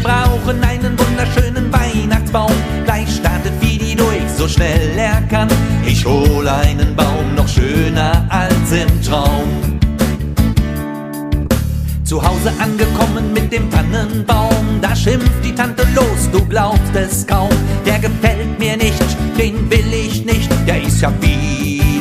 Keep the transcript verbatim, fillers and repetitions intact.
brauchen einen wunderschönen Weihnachtsbaum. Gleich startet Fidi durch, so schnell er kann. Ich hol einen Baum, noch schöner als im Traum. Zu Hause angekommen mit dem Tannenbaum, da schimpft die Tante los, du glaubst es kaum. Der gefällt mir nicht, den will ich nicht, der ist ja viel